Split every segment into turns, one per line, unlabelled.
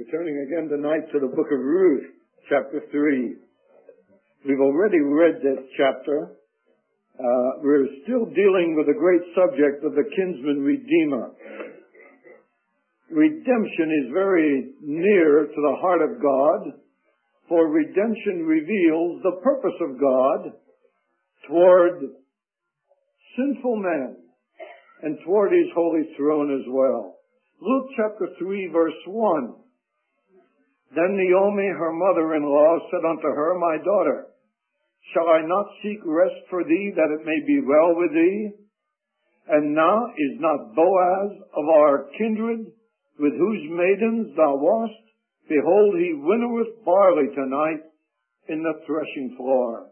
We're turning again tonight to the book of Ruth, chapter 3. We've already read this chapter. We're still dealing with the great subject of the kinsman redeemer. Redemption is very near to the heart of God, for redemption reveals the purpose of God toward sinful men and toward His holy throne as well. Luke chapter 3, verse 1. Then Naomi, her mother-in-law, said unto her, My daughter, shall I not seek rest for thee, that it may be well with thee? And now is not Boaz of our kindred, with whose maidens thou wast? Behold, he winnoweth barley tonight in the threshing floor.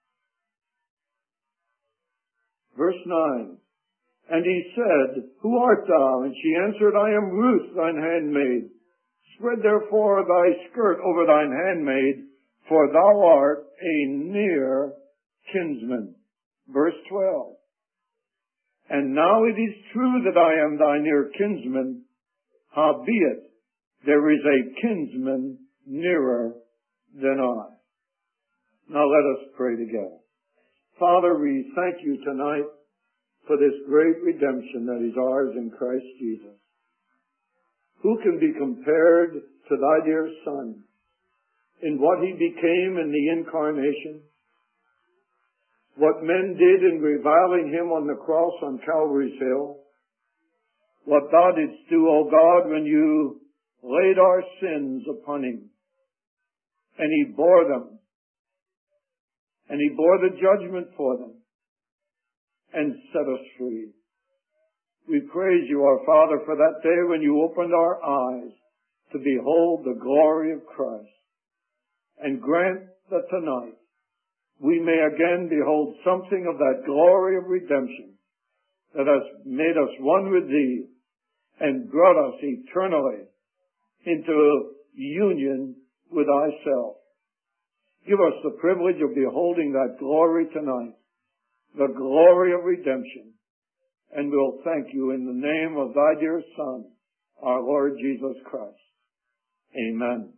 Verse 9. And he said, Who art thou? And she answered, I am Ruth, thine handmaid. Spread therefore thy skirt over thine handmaid, for thou art a near kinsman. Verse 12. And now it is true that I am thy near kinsman, howbeit there is a kinsman nearer than I. Now let us pray together. Father, we thank you tonight for this great redemption that is ours in Christ Jesus. Who can be compared to thy dear Son in what he became in the incarnation? What men did in reviling him on the cross on Calvary's Hill? What thou didst do, O God, when you laid our sins upon him, and he bore them, and he bore the judgment for them, and set us free. We praise you, our Father, for that day when you opened our eyes to behold the glory of Christ. And grant that tonight we may again behold something of that glory of redemption that has made us one with thee and brought us eternally into union with thyself. Give us the privilege of beholding that glory tonight, the glory of redemption. And we'll thank you in the name of thy dear Son, our Lord Jesus Christ. Amen.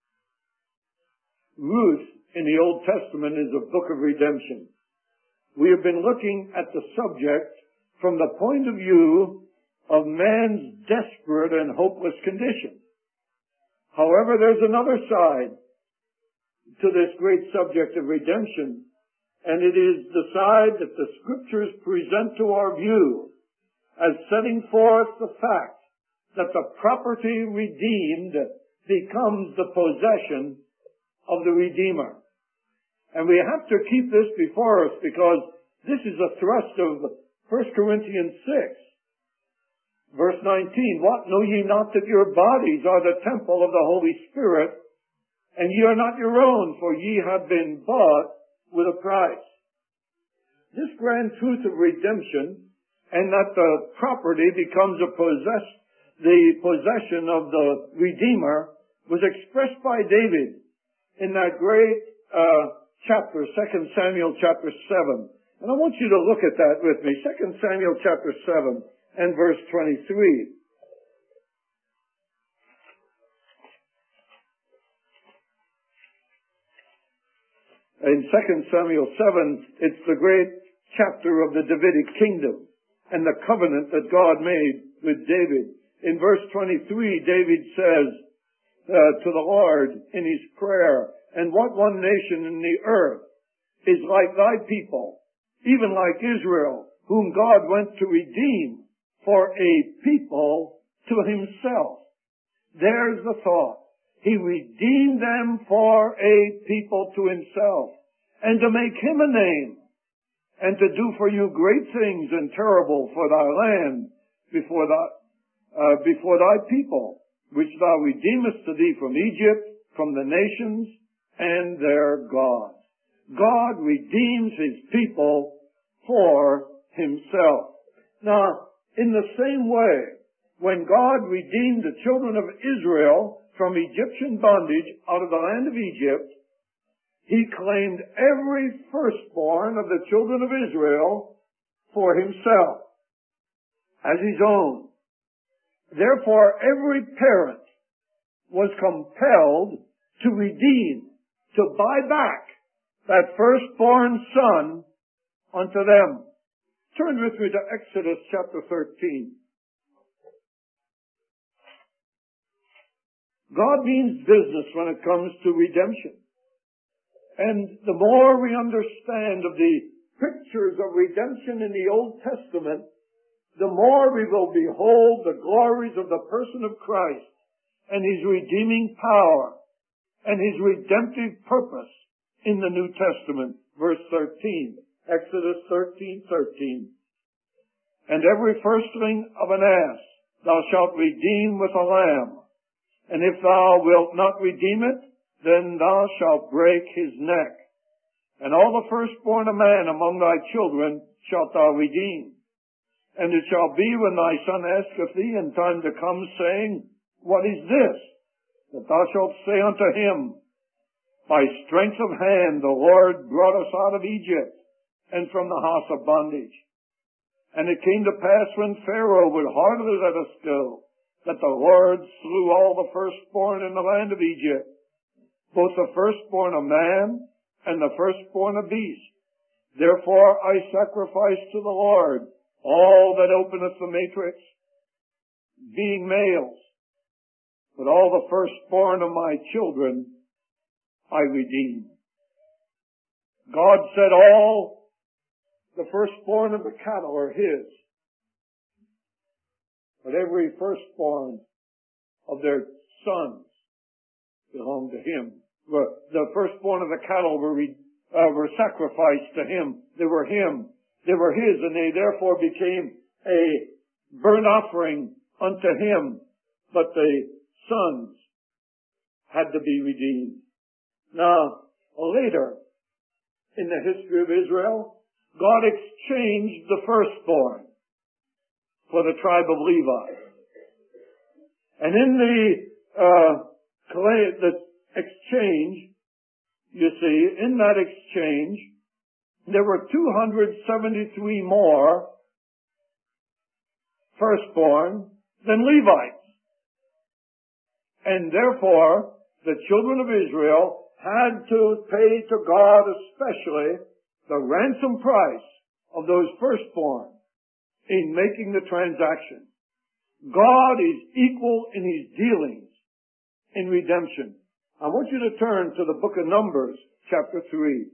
Ruth in the Old Testament is a book of redemption. We have been looking at the subject from the point of view of man's desperate and hopeless condition. However, there's another side to this great subject of redemption, and it is the side that the Scriptures present to our view as setting forth the fact that the property redeemed becomes the possession of the Redeemer. And we have to keep this before us because this is a thrust of 1 Corinthians 6. Verse 19, What, know ye not that your bodies are the temple of the Holy Spirit, and ye are not your own, for ye have been bought with a price. This grand truth of redemption, and that the property becomes the possession of the Redeemer, was expressed by David in that great chapter, 2 Samuel chapter 7. And I want you to look at that with me. 2 Samuel chapter 7 and verse 23. In 2 Samuel 7, it's the great chapter of the Davidic kingdom and the covenant that God made with David. In verse 23, David says to the Lord in his prayer, And what one nation in the earth is like thy people, even like Israel, whom God went to redeem for a people to himself. There's the thought. He redeemed them for a people to himself, and to make him a name, and to do for you great things and terrible for thy land before thy people, which thou redeemest to thee from Egypt, from the nations and their gods. God redeems his people for himself. Now, in the same way, when God redeemed the children of Israel from Egyptian bondage out of the land of Egypt, he claimed every firstborn of the children of Israel for himself as his own. Therefore, every parent was compelled to redeem, to buy back that firstborn son unto them. Turn with me to Exodus chapter 13. God means business when it comes to redemption. And the more we understand of the pictures of redemption in the Old Testament, the more we will behold the glories of the person of Christ and His redeeming power and His redemptive purpose in the New Testament. Verse 13, Exodus 13:13. And every firstling of an ass thou shalt redeem with a lamb. And if thou wilt not redeem it, then thou shalt break his neck. And all the firstborn of man among thy children shalt thou redeem. And it shall be when thy son asketh thee in time to come, saying, What is this? That thou shalt say unto him, By strength of hand the Lord brought us out of Egypt, and from the house of bondage. And it came to pass when Pharaoh would hardly let us go, that the Lord slew all the firstborn in the land of Egypt, both the firstborn of man and the firstborn of beast. Therefore I sacrifice to the Lord all that openeth the matrix, being males, but all the firstborn of my children I redeem. God said all the firstborn of the cattle are His, but every firstborn of their sons belonged to Him. The firstborn of the cattle were sacrificed to Him. They were Him. They were His, and they therefore became a burnt offering unto Him. But the sons had to be redeemed. Now, later in the history of Israel, God exchanged the firstborn for the tribe of Levi. And in the exchange, you see, in that exchange, there were 273 more firstborn than Levites. And therefore, the children of Israel had to pay to God especially the ransom price of those firstborn in making the transaction. God is equal in His dealings in redemption. I want you to turn to the book of Numbers, chapter 3.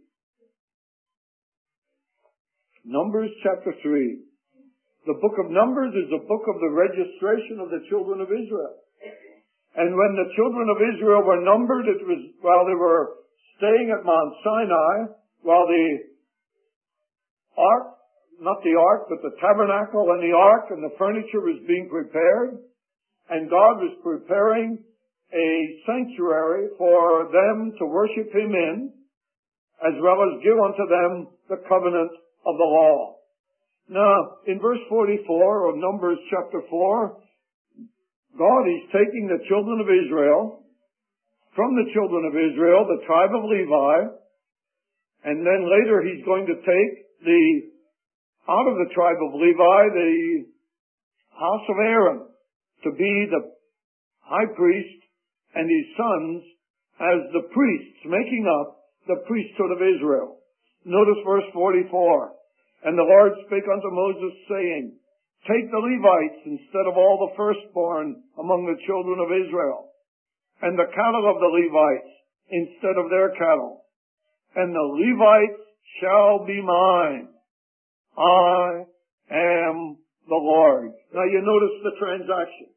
Numbers, chapter 3. The book of Numbers is a book of the registration of the children of Israel. And when the children of Israel were numbered, it was while they were staying at Mount Sinai, while the ark, not the ark, but the tabernacle and the ark and the furniture was being prepared. And God was preparing a sanctuary for them to worship Him in, as well as give unto them the covenant of the law. Now, in verse 44 of Numbers chapter 4, God is taking the children of Israel, from the children of Israel, the tribe of Levi, and then later He's going to take out of the tribe of Levi, the house of Aaron, to be the high priest, and his sons as the priests, making up the priesthood of Israel. Notice verse 44. And the Lord spake unto Moses, saying, Take the Levites instead of all the firstborn among the children of Israel, and the cattle of the Levites instead of their cattle. And the Levites shall be mine. I am the Lord. Now you notice the transaction.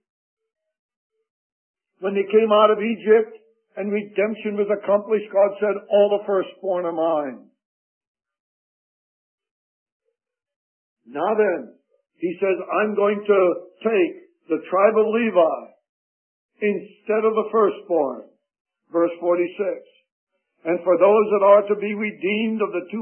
When they came out of Egypt and redemption was accomplished, God said, all the firstborn are mine. Now then, He says, I'm going to take the tribe of Levi instead of the firstborn. Verse 46. And for those that are to be redeemed of the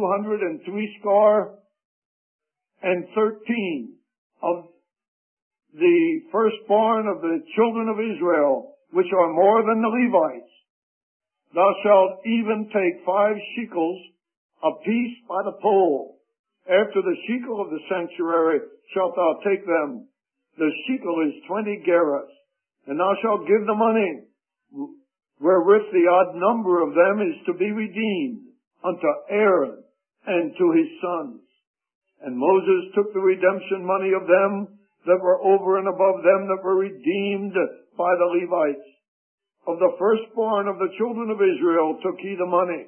213 of the firstborn of the children of Israel, which are more than the Levites, thou shalt even take 5 shekels apiece by the pole. After the shekel of the sanctuary shalt thou take them. The shekel is 20 gerahs. And thou shalt give the money wherewith the odd number of them is to be redeemed unto Aaron and to his sons. And Moses took the redemption money of them that were over and above them that were redeemed by the Levites. Of the firstborn of the children of Israel took he the money,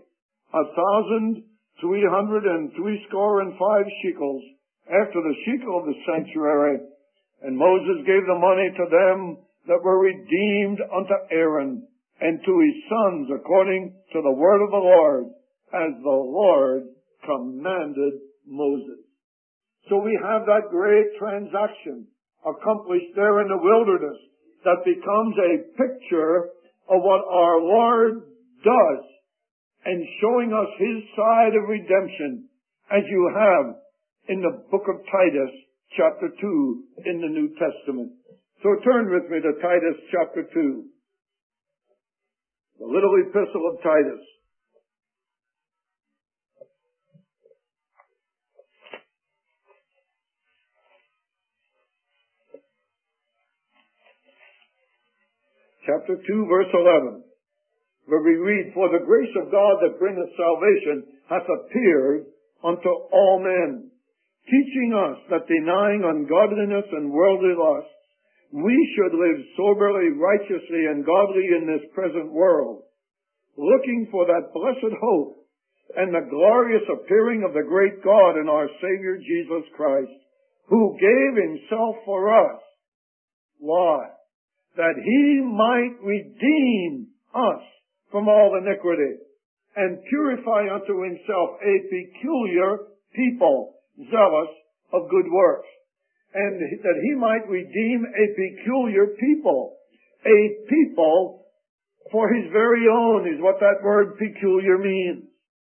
1,365 shekels, after the shekel of the sanctuary. And Moses gave the money to them that were redeemed unto Aaron and to his sons according to the word of the Lord, as the Lord commanded Moses. So we have that great transaction accomplished there in the wilderness that becomes a picture of what our Lord does and showing us his side of redemption, as you have in the book of Titus, chapter 2 in the New Testament. So turn with me to Titus chapter 2. The little epistle of Titus. Chapter 2, verse 11, where we read, For the grace of God that bringeth salvation hath appeared unto all men, teaching us that denying ungodliness and worldly lusts, we should live soberly, righteously, and godly in this present world, looking for that blessed hope and the glorious appearing of the great God and our Savior Jesus Christ, who gave himself for us. Why? That he might redeem us from all iniquity and purify unto himself a peculiar people, zealous of good works. And that he might redeem a peculiar people. A people for his very own is what that word peculiar means.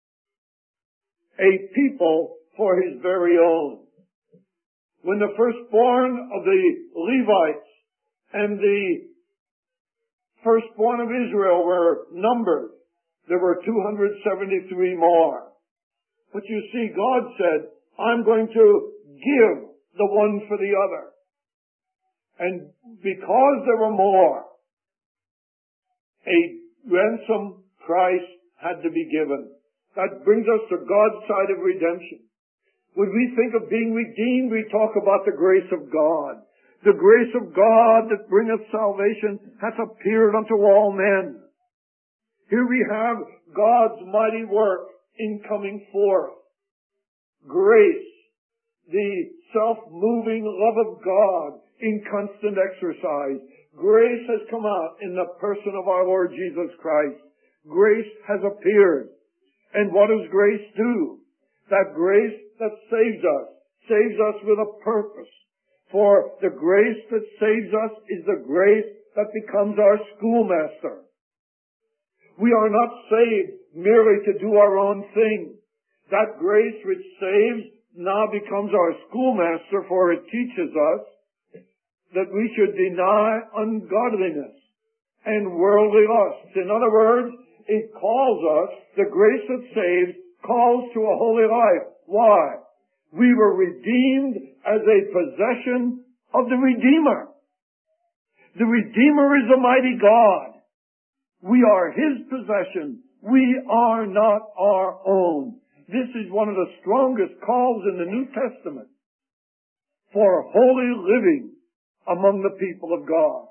A people for his very own. When the firstborn of the Levites and the firstborn of Israel were numbered, there were 273 more. But you see, God said, I'm going to give the one for the other. And because there were more, a ransom price had to be given. That brings us to God's side of redemption. When we think of being redeemed, we talk about the grace of God. The grace of God that bringeth salvation hath appeared unto all men. Here we have God's mighty work in coming forth. Grace, the self-moving love of God in constant exercise. Grace has come out in the person of our Lord Jesus Christ. Grace has appeared. And what does grace do? That grace that saves us with a purpose. For the grace that saves us is the grace that becomes our schoolmaster. We are not saved merely to do our own thing. That grace which saves now becomes our schoolmaster, for it teaches us that we should deny ungodliness and worldly lusts. In other words, it calls us, the grace that saves calls to a holy life. Why? We were redeemed as a possession of the Redeemer. The Redeemer is the mighty God. We are his possession. We are not our own. This is one of the strongest calls in the New Testament for holy living among the people of God.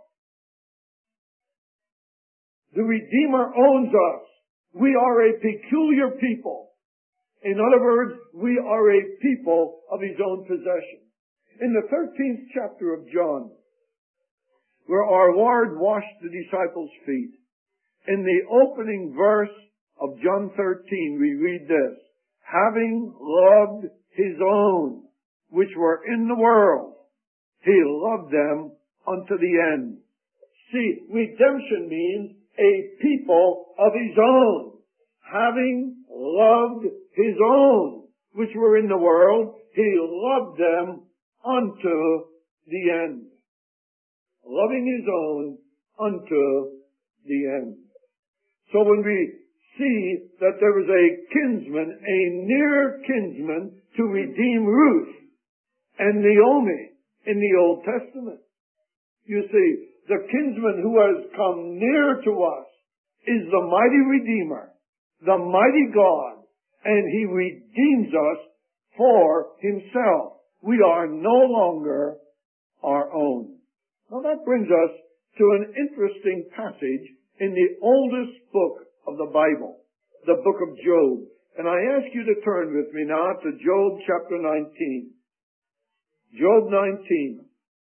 The Redeemer owns us. We are a peculiar people. In other words, we are a people of his own possession. In the 13th chapter of John, where our Lord washed the disciples' feet, in the opening verse of John 13, we read this, having loved his own, which were in the world, he loved them unto the end. See, redemption means a people of his own. Having loved his own, which were in the world, he loved them unto the end. Loving his own unto the end. So when we see that there was a kinsman, a near kinsman to redeem Ruth and Naomi in the Old Testament, you see, the kinsman who has come near to us, is the mighty Redeemer, the mighty God, and He redeems us for Himself. We are no longer our own. Now that brings us to an interesting passage in the oldest book of the Bible, the book of Job. And I ask you to turn with me now to Job chapter 19. Job 19.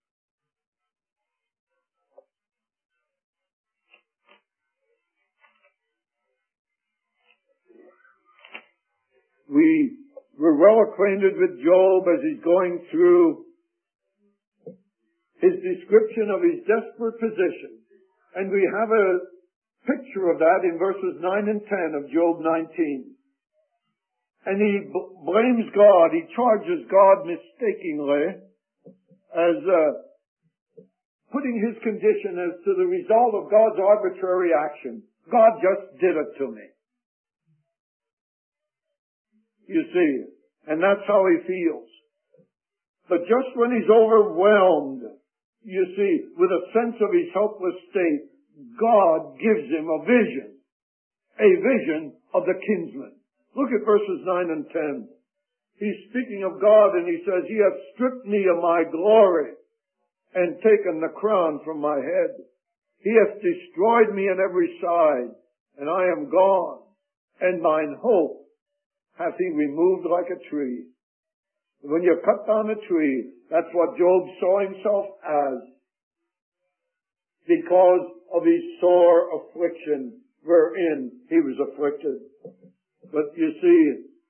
We're well acquainted with Job as he's going through his description of his desperate position. And we have a picture of that in verses 9 and 10 of Job 19. And he blames God. He charges God mistakenly as putting his condition as to the result of God's arbitrary action. God just did it to me. You see, and that's how he feels. But just when he's overwhelmed, you see, with a sense of his helpless state, God gives him a vision of the kinsman. Look at verses 9 and 10. He's speaking of God and he says, He hath stripped me of my glory and taken the crown from my head. He hath destroyed me on every side, and I am gone, and mine hope hath He removed like a tree. When you cut down a tree, that's what Job saw himself as, because of his sore affliction wherein he was afflicted. But you see,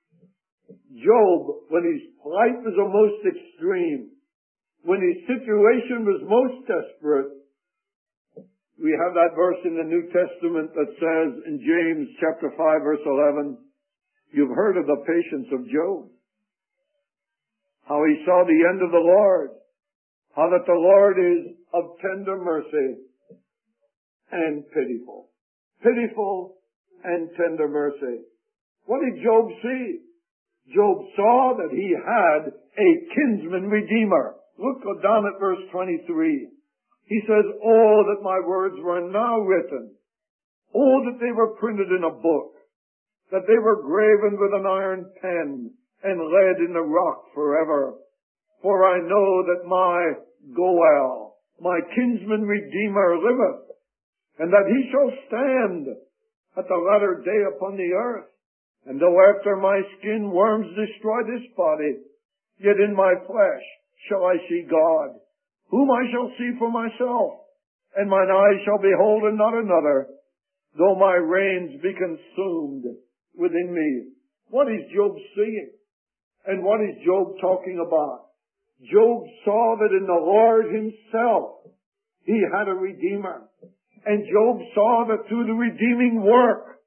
Job, when his plight was the most extreme, when his situation was most desperate, we have that verse in the New Testament that says in James chapter 5 verse 11, you've heard of the patience of Job, how he saw the end of the Lord, how that the Lord is of tender mercy and pitiful. Pitiful and tender mercy. What did Job see? Job saw that he had a kinsman redeemer. Look down at verse 23. He says, oh, that my words were now written. Oh, that they were printed in a book, that they were graven with an iron pen and laid in the rock forever. For I know that my Goel, my kinsman redeemer, liveth, and that he shall stand at the latter day upon the earth. And though after my skin worms destroy this body, yet in my flesh shall I see God, whom I shall see for myself, and mine eyes shall behold and not another, though my reins be consumed within me. What is Job seeing? And what is Job talking about? Job saw that in the Lord Himself he had a Redeemer. And Job saw that through the redeeming work,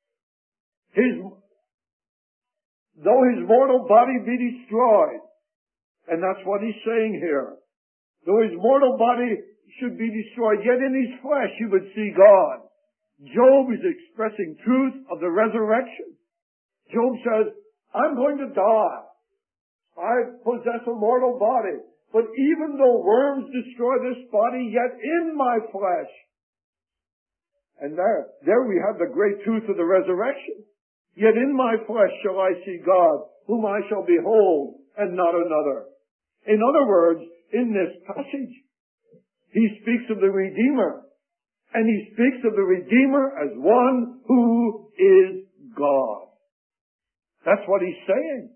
though his mortal body be destroyed, and that's what he's saying here, though his mortal body should be destroyed, yet in his flesh he would see God. Job is expressing truth of the resurrection. Job says, I'm going to die. I possess a mortal body. But even though worms destroy this body, yet in my flesh. And there we have the great truth of the resurrection. Yet in my flesh shall I see God, whom I shall behold, and not another. In other words, in this passage, he speaks of the Redeemer. And he speaks of the Redeemer as one who is God. That's what he's saying.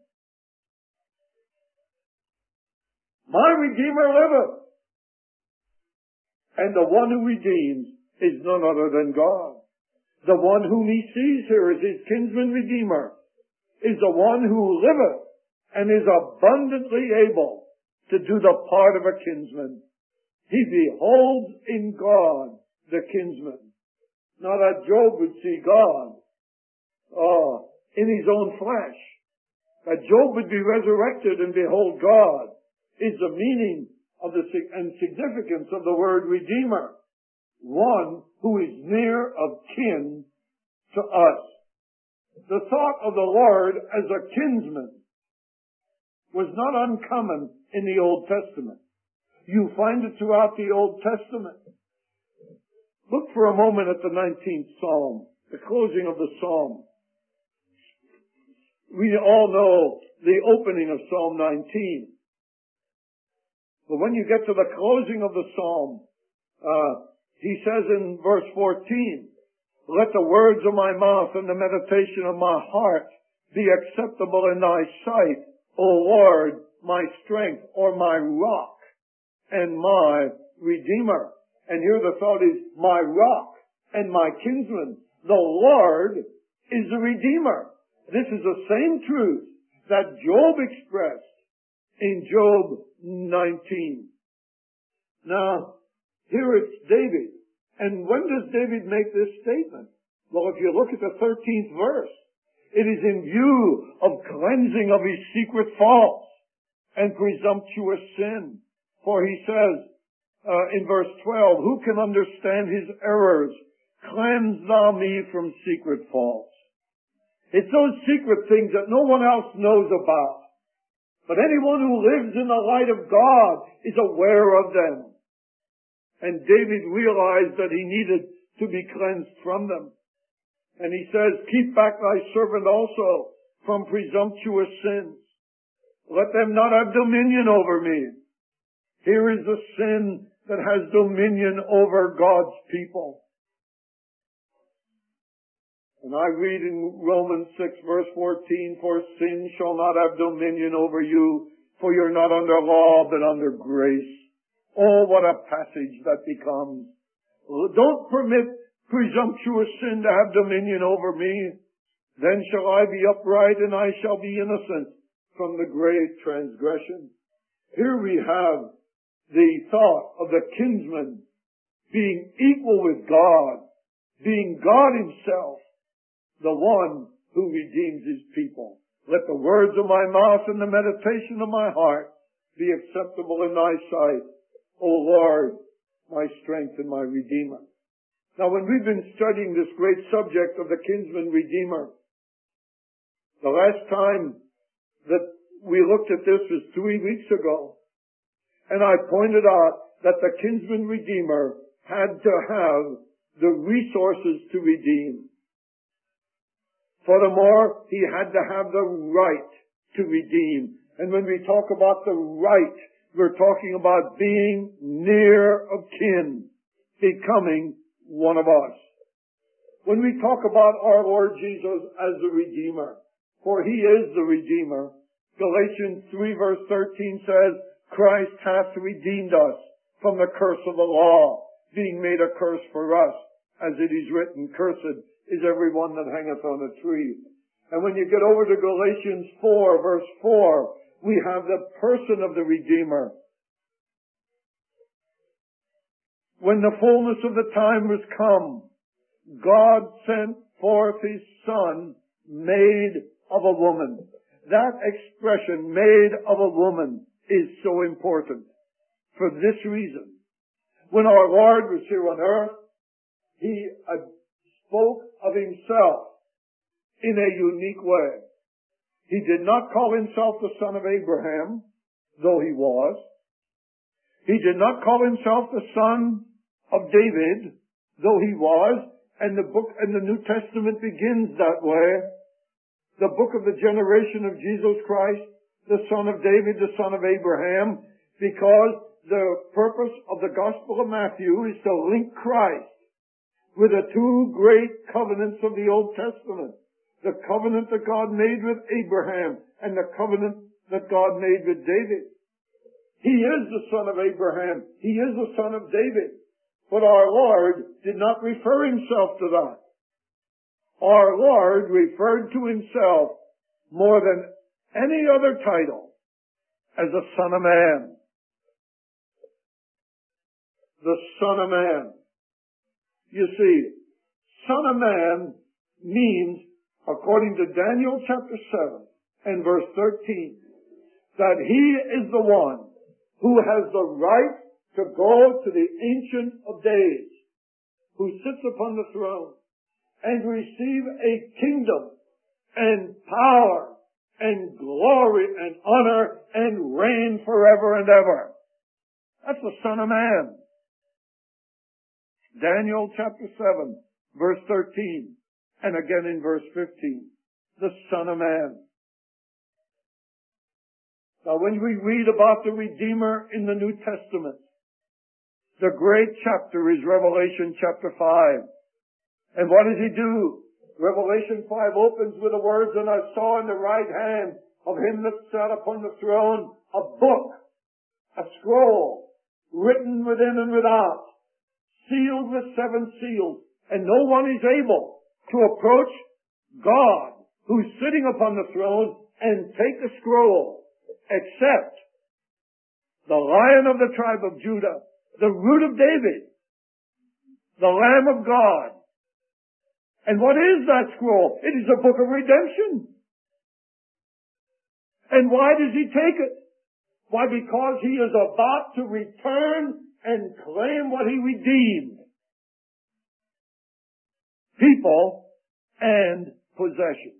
My Redeemer liveth. And the one who redeems is none other than God. The one whom he sees here as his kinsman Redeemer is the one who liveth and is abundantly able to do the part of a kinsman. He beholds in God the kinsman. Now that Job would see God in his own flesh, that Job would be resurrected and behold God, is the meaning of and significance of the word Redeemer. One who is near of kin to us. The thought of the Lord as a kinsman was not uncommon in the Old Testament. You find it throughout the Old Testament. Look for a moment at the 19th Psalm, the closing of the Psalm. We all know the opening of Psalm 19. But when you get to the closing of the Psalm, he says in verse 14, let the words of my mouth and the meditation of my heart be acceptable in thy sight, O Lord, my strength, or my rock, and my redeemer. And here the thought is, my rock and my kinsman. The Lord is the redeemer. This is the same truth that Job expressed in Job 19. Now, here it's David. And when does David make this statement? Well, if you look at the 13th verse, it is in view of cleansing of his secret faults and presumptuous sin. For he says in verse 12, who can understand his errors? Cleanse thou me from secret faults. It's those secret things that no one else knows about. But anyone who lives in the light of God is aware of them. And David realized that he needed to be cleansed from them. And he says, keep back thy servant also from presumptuous sins. Let them not have dominion over me. Here is the sin that has dominion over God's people. And I read in Romans 6 verse 14, for sin shall not have dominion over you, for you're not under law, but under grace. Oh, what a passage that becomes. Don't permit presumptuous sin to have dominion over me. Then shall I be upright and I shall be innocent from the great transgression. Here we have the thought of the kinsman being equal with God, being God himself, the one who redeems his people. Let the words of my mouth and the meditation of my heart be acceptable in thy sight, O Lord, my strength and my redeemer. Now, when we've been studying this great subject of the kinsman redeemer, the last time that we looked at this was 3 weeks ago, and I pointed out that the kinsman redeemer had to have the resources to redeem. Furthermore, he had to have the right to redeem. And when we talk about the right, we're talking about being near of kin, becoming one of us. When we talk about our Lord Jesus as the Redeemer, for he is the Redeemer, Galatians 3 verse 13 says, Christ hath redeemed us from the curse of the law, being made a curse for us, as it is written, cursed is every one that hangeth on a tree. And when you get over to Galatians 4 verse 4, we have the person of the Redeemer. When the fullness of the time was come, God sent forth his Son, made of a woman. That expression, made of a woman, is so important for this reason. When our Lord was here on earth, he spoke of himself in a unique way. He did not call himself the son of Abraham, though he was. He did not call himself the son of David, though he was. And the book and the New Testament begins that way. The book of the generation of Jesus Christ, the son of David, the son of Abraham, because the purpose of the Gospel of Matthew is to link Christ with the two great covenants of the Old Testament. The covenant that God made with Abraham and the covenant that God made with David. He is the son of Abraham. He is the son of David. But our Lord did not refer himself to that. Our Lord referred to himself more than any other title as the Son of Man. The Son of Man. You see, Son of Man means, according to Daniel chapter 7 and verse 13, that he is the one who has the right to go to the Ancient of Days, who sits upon the throne, and receive a kingdom and power and glory and honor and reign forever and ever. That's the Son of Man. Daniel chapter 7, verse 13, and again in verse 15. The Son of Man. Now when we read about the Redeemer in the New Testament, the great chapter is Revelation chapter 5. And what does he do? Revelation 5 opens with the words, and I saw in the right hand of him that sat upon the throne a book, a scroll, written within and without, sealed with 7 seals, and no one is able to approach God, who's sitting upon the throne, and take the scroll, except the Lion of the tribe of Judah, the Root of David, the Lamb of God. And what is that scroll? It is a book of redemption. And why does he take it? Why? Because he is about to return and claim what he redeemed. People and possessions.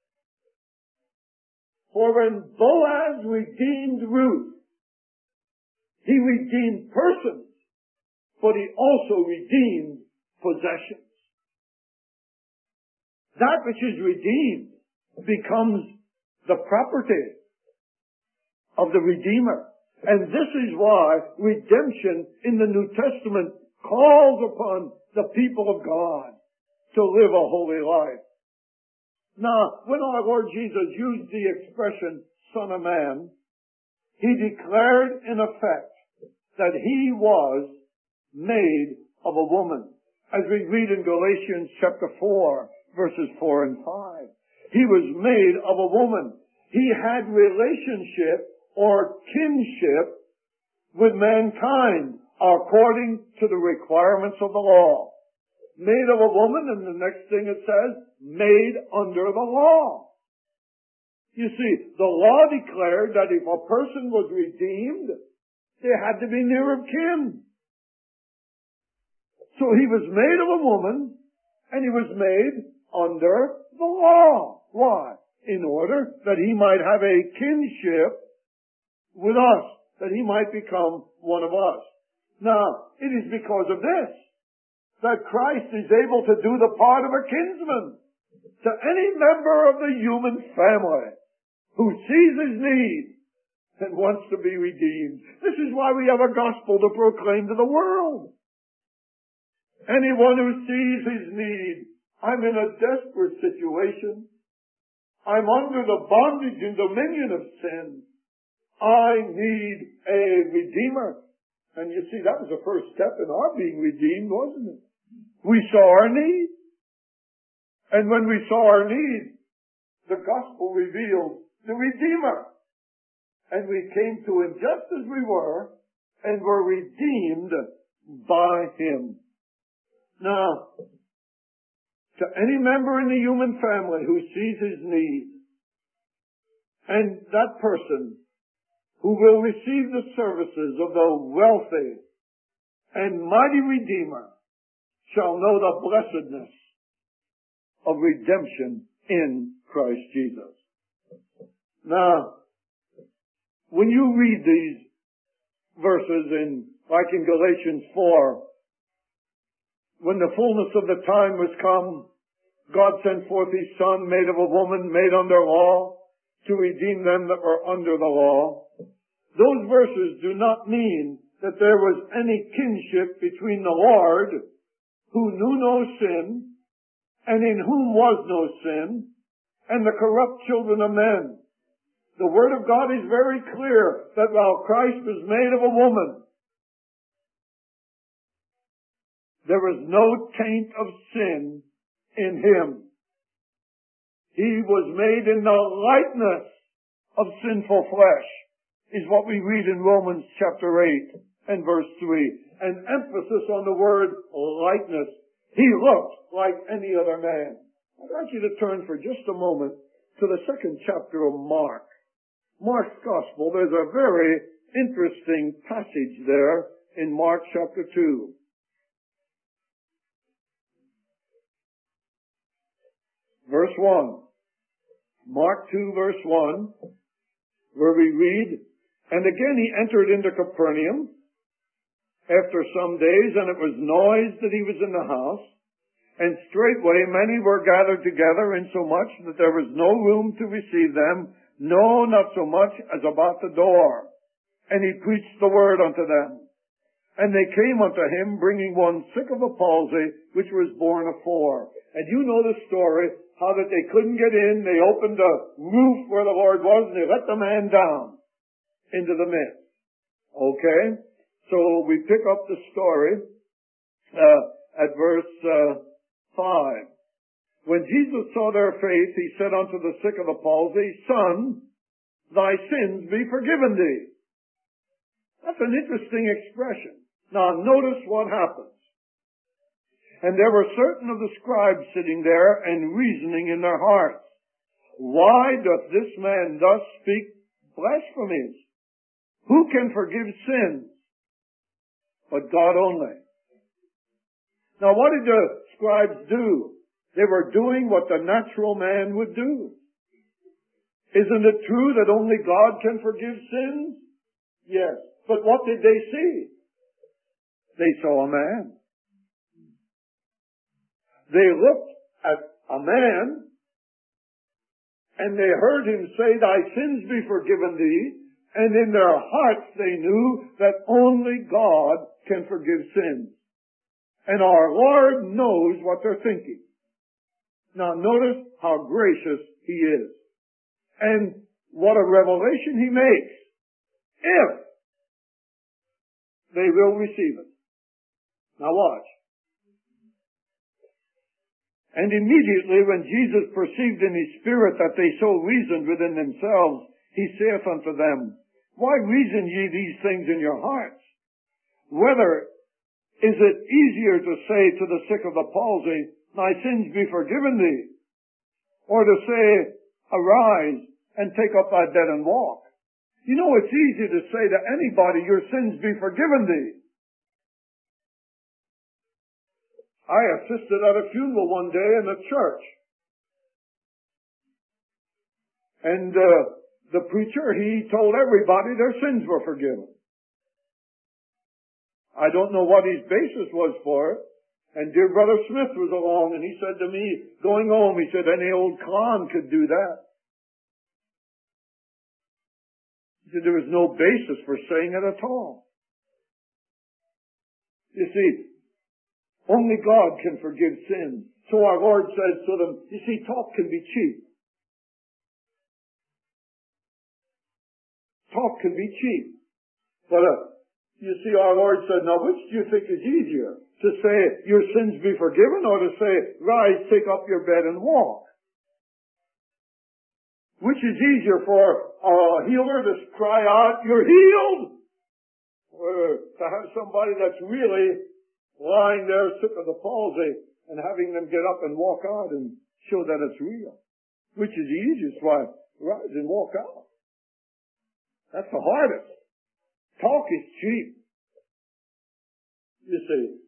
For when Boaz redeemed Ruth, he redeemed persons, but he also redeemed possessions. That which is redeemed becomes the property of the Redeemer. And this is why redemption in the New Testament calls upon the people of God to live a holy life. Now, when our Lord Jesus used the expression Son of Man, he declared in effect that he was made of a woman. As we read in Galatians chapter 4, verses 4 and 5. He was made of a woman. He had relationship or kinship with mankind according to the requirements of the law. Made of a woman, and the next thing it says, made under the law. You see, the law declared that if a person was redeemed, they had to be near of kin. So he was made of a woman, and he was made under the law. Why? In order that he might have a kinship with us, that he might become one of us. Now, it is because of this that Christ is able to do the part of a kinsman to any member of the human family who sees his need and wants to be redeemed. This is why we have a gospel to proclaim to the world. Anyone who sees his need, I'm in a desperate situation. I'm under the bondage and dominion of sin. I need a Redeemer. And you see, that was the first step in our being redeemed, wasn't it? We saw our need. And when we saw our need, the gospel revealed the Redeemer. And we came to him just as we were, and were redeemed by him. Now, to any member in the human family who sees his need, and that person who will receive the services of the wealthy and mighty Redeemer shall know the blessedness of redemption in Christ Jesus. Now, when you read these verses like in Galatians 4, when the fullness of the time was come, God sent forth his Son, made of a woman, made under law, to redeem them that were under the law. Those verses do not mean that there was any kinship between the Lord, who knew no sin, and in whom was no sin, and the corrupt children of men. The Word of God is very clear that while Christ was made of a woman, there was no taint of sin in him. He was made in the likeness of sinful flesh, is what we read in Romans chapter 8 and verse 3. An emphasis on the word likeness. He looked like any other man. I'd like you to turn for just a moment to the 2nd chapter of Mark. Mark's Gospel. There's a very interesting passage there in Mark chapter 2. Verse 1. Mark 2 verse 1, where we read, And again he entered into Capernaum, after some days, and it was noised that he was in the house. And straightway many were gathered together, insomuch that there was no room to receive them, no, not so much as about the door. And he preached the word unto them. And they came unto him, bringing one sick of a palsy, which was borne afore. And you know the story, how that they couldn't get in. They opened the roof where the Lord was, and they let the man down into the midst. Okay? So we pick up the story at verse 5. When Jesus saw their faith, he said unto the sick of the palsy, Son, thy sins be forgiven thee. That's an interesting expression. Now notice what happens. And there were certain of the scribes sitting there and reasoning in their hearts, Why doth this man thus speak blasphemies? Who can forgive sins? But God only. Now what did the scribes do? They were doing what the natural man would do. Isn't it true that only God can forgive sins? Yes. But what did they see? They saw a man. They looked at a man, and they heard him say, Thy sins be forgiven thee, and in their hearts they knew that only God can forgive sins. And our Lord knows what they're thinking. Now notice how gracious he is. And what a revelation he makes. If they will receive it. Now watch. And immediately when Jesus perceived in his spirit that they so reasoned within themselves, he saith unto them, Why reason ye these things in your hearts? Whether is it easier to say to the sick of the palsy, Thy sins be forgiven thee, or to say, Arise and take up thy bed and walk? You know, it's easy to say to anybody, Your sins be forgiven thee. I assisted at a funeral one day in a church. And the preacher, he told everybody their sins were forgiven. I don't know what his basis was for it. And dear Brother Smith was along, and he said to me, going home, he said, any old clown could do that. He said there was no basis for saying it at all. You see, only God can forgive sins. So our Lord says to them, you see, talk can be cheap. Talk can be cheap. But you see, our Lord said, now which do you think is easier? To say, your sins be forgiven, or to say, rise, take up your bed and walk? Which is easier for a healer to cry out, you're healed? Or to have somebody that's really lying there sick of the palsy and having them get up and walk out and show that it's real? Which is the easiest? Why, rise and walk out. That's the hardest. Talk is cheap. You see.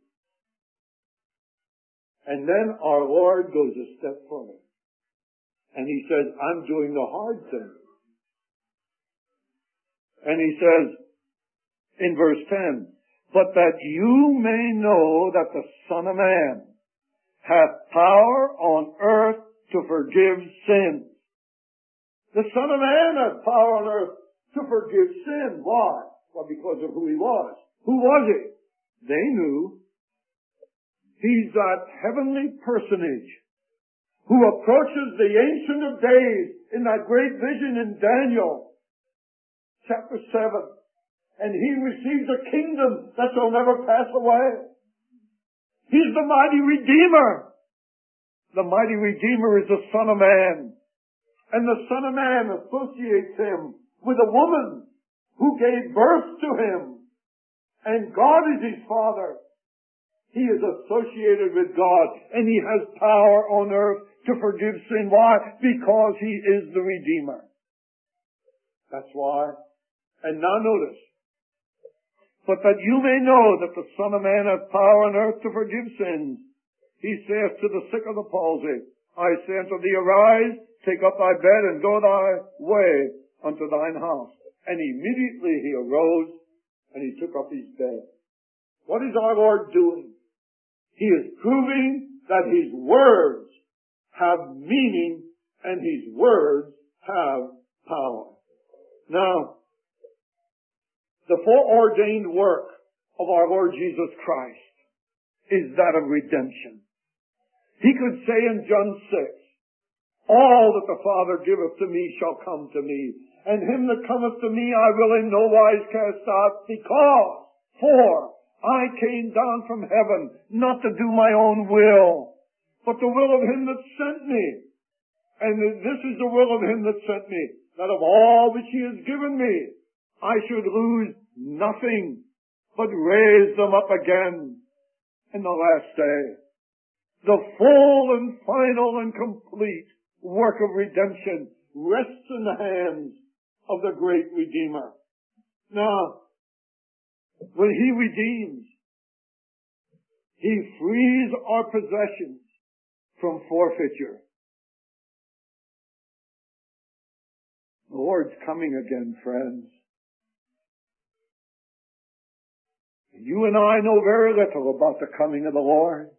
And then our Lord goes a step further. And he says, I'm doing the hard thing. And he says, in verse 10, But that you may know that the Son of Man hath power on earth to forgive sins. The Son of Man hath power on earth to forgive sin. Why? Well, because of who he was. Who was he? They knew. He's that heavenly personage who approaches the Ancient of Days in that great vision in Daniel chapter 7. And he receives a kingdom that shall never pass away. He's the mighty Redeemer. The mighty Redeemer is the Son of Man. And the Son of Man associates him with a woman who gave birth to him. And God is his Father. He is associated with God, and he has power on earth to forgive sin. Why? Because he is the Redeemer. That's why. And now notice. But that you may know that the Son of Man hath power on earth to forgive sins, he saith to the sick of the palsy, I say unto thee, arise, take up thy bed, and go thy way unto thine house. And immediately he arose, and he took up his bed, What is our Lord doing? He is proving that His words have meaning and His words have power. Now, the foreordained work of our Lord Jesus Christ is that of redemption. He could say in John 6, all that the Father giveth to me shall come to me, and him that cometh to me I will in no wise cast out, for I came down from heaven not to do my own will, but the will of him that sent me. And this is the will of him that sent me, that of all which he has given me, I should lose nothing, but raise them up again in the last day. The full and final and complete work of redemption rests in the hands of the great Redeemer. Now, when He redeems, He frees our possessions from forfeiture. The Lord's coming again, friends. You and I know very little about the coming of the Lord.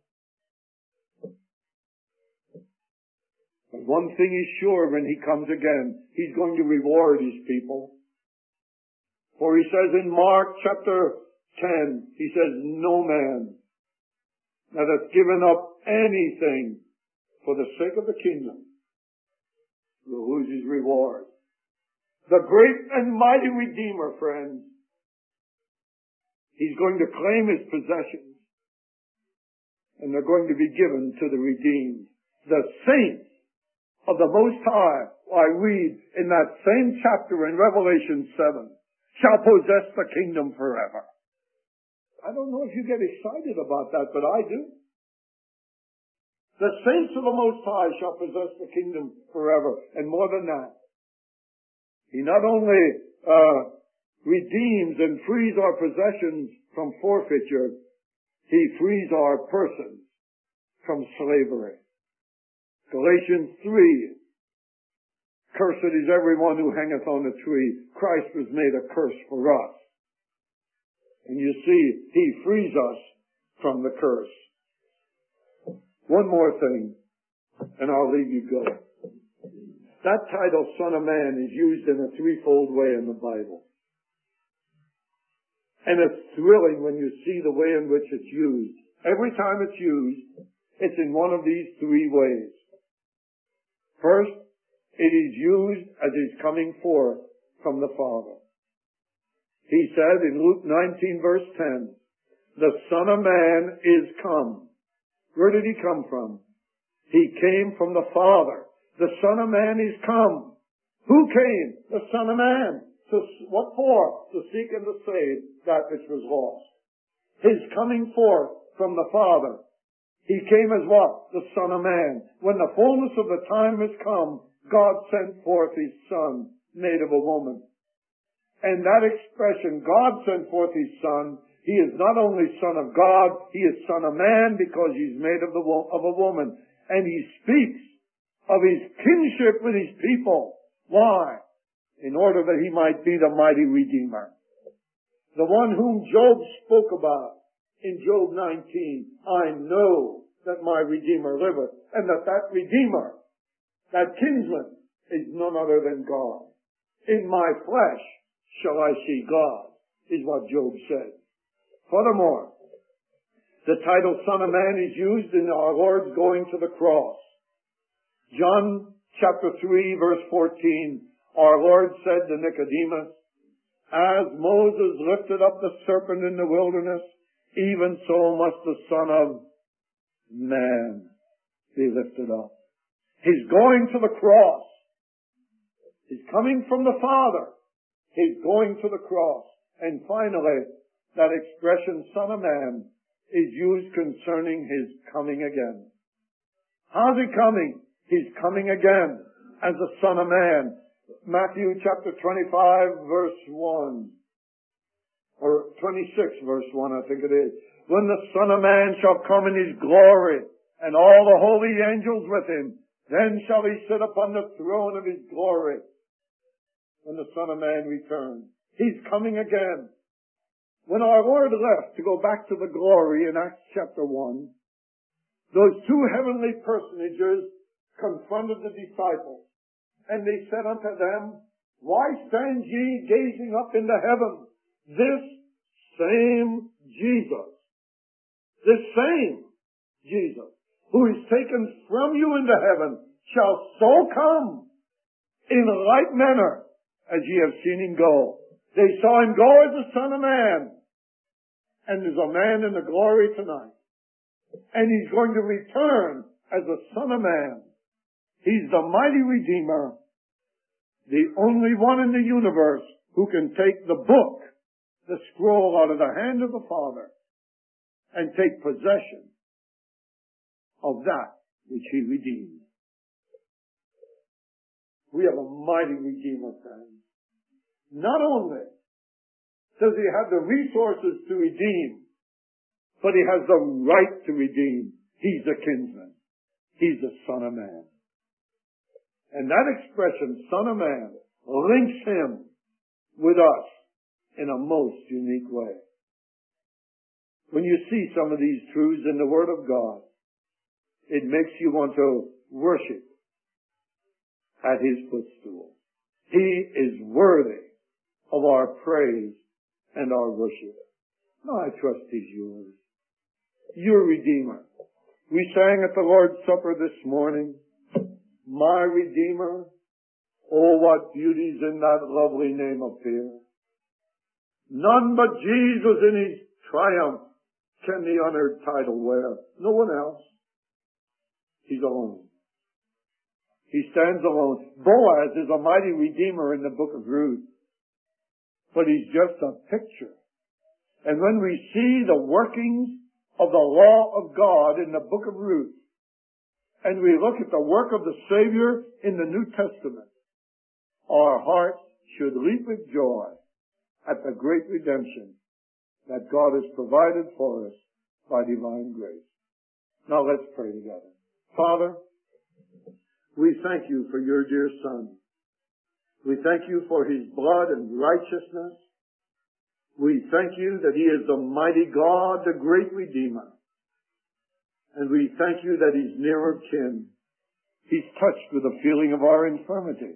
But one thing is sure, when He comes again, He's going to reward His people. For He says in Mark chapter 10, He says, no man that hath given up anything for the sake of the kingdom will lose his reward. The great and mighty Redeemer, friends, He's going to claim His possessions, and they're going to be given to the redeemed. The saints of the Most High, I read in that same chapter in Revelation 7, shall possess the kingdom forever. I don't know if you get excited about that, but I do. The saints of the Most High shall possess the kingdom forever. And more than that, He not only redeems and frees our possessions from forfeiture, He frees our persons from slavery. Galatians 3, cursed is everyone who hangeth on a tree. Christ was made a curse for us. And you see, He frees us from the curse. One more thing, and I'll leave you go. That title, Son of Man, is used in a threefold way in the Bible. And it's thrilling when you see the way in which it's used. Every time it's used, it's in one of these three ways. First, it is used as He's coming forth from the Father. He said in Luke 19 verse 10, the Son of Man is come. Where did He come from? He came from the Father. The Son of Man is come. Who came? The Son of Man. What for? To seek and to save that which was lost. His coming forth from the Father. He came as what? The Son of Man. When the fullness of the time has come, God sent forth His Son, made of a woman. And that expression, God sent forth His Son, He is not only Son of God, He is Son of Man because He's made of a woman. And He speaks of His kinship with His people. Why? In order that He might be the mighty Redeemer. The one whom Job spoke about in Job 19. I know that my Redeemer liveth, and that Redeemer, that kinsman, is none other than God. In my flesh shall I see God, is what Job said. Furthermore, the title Son of Man is used in our Lord's going to the cross. John chapter 3 verse 14, our Lord said to Nicodemus, as Moses lifted up the serpent in the wilderness, even so must the Son of Man be lifted up. He's going to the cross. He's coming from the Father. He's going to the cross. And finally, that expression, Son of Man, is used concerning His coming again. How's He coming? He's coming again as the Son of Man. Matthew chapter 25 verse 1. Or 26 verse 1, I think it is. When the Son of Man shall come in His glory, and all the holy angels with Him, then shall He sit upon the throne of His glory. When the Son of Man returns. He's coming again. When our Lord left to go back to the glory in Acts chapter 1, those two heavenly personages confronted the disciples, and they said unto them, Why stand ye gazing up into heaven? This same Jesus, who is taken from you into heaven, shall so come in like manner as ye have seen him go. They saw him go as the Son of Man, and there's a man in the glory tonight. And he's going to return as the Son of Man. He's the mighty Redeemer, the only one in the universe who can take the book, the scroll, out of the hand of the Father and take possession of that which he redeemed. We have a mighty Redeemer, friends. Not only does he have the resources to redeem, but he has the right to redeem. He's a kinsman. He's the Son of Man. And that expression, Son of Man, links him with us in a most unique way. When you see some of these truths in the Word of God, it makes you want to worship at his footstool. He is worthy of our praise and our worship. No, I trust he's yours. Your Redeemer. We sang at the Lord's Supper this morning, My Redeemer. Oh, what beauties in that lovely name appear. None but Jesus in his triumph can the honored title wear. No one else. He's alone. He stands alone. Boaz is a mighty Redeemer in the book of Ruth, but he's just a picture. And when we see the workings of the law of God in the book of Ruth, and we look at the work of the Savior in the New Testament, our hearts should leap with joy at the great redemption that God has provided for us by divine grace. Now let's pray together. Father, we thank you for your dear Son. We thank you for his blood and righteousness. We thank you that he is the mighty God, the great Redeemer. And we thank you that he's nearer kin. He's touched with the feeling of our infirmity.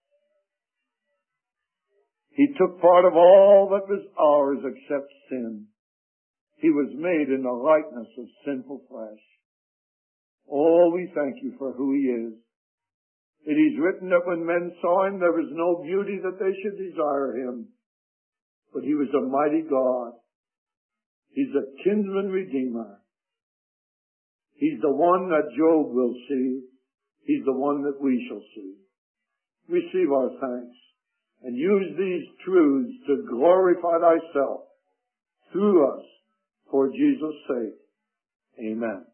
He took part of all that was ours except sin. He was made in the likeness of sinful flesh. Oh, we thank you for who he is. It is written that when men saw him, there was no beauty that they should desire him. But he was a mighty God. He's a kinsman Redeemer. He's the one that Job will see. He's the one that we shall see. Receive our thanks and use these truths to glorify thyself through us for Jesus' sake. Amen.